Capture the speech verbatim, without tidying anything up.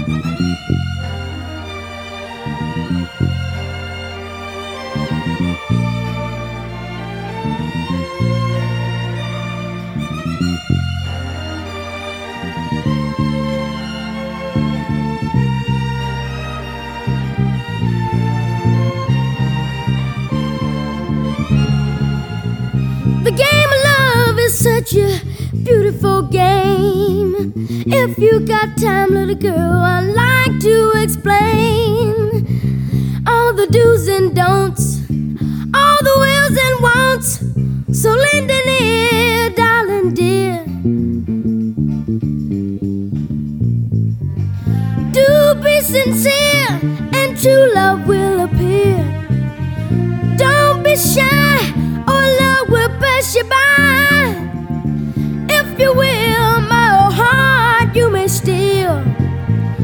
The game of love is such a beautiful game. If you got time, little girl, I'd like to explain all the do's and don'ts, all the wills and wants. So lend an ear, darling dear. Do be sincere, and true love will appear. Don't be shy, or love will pass you by.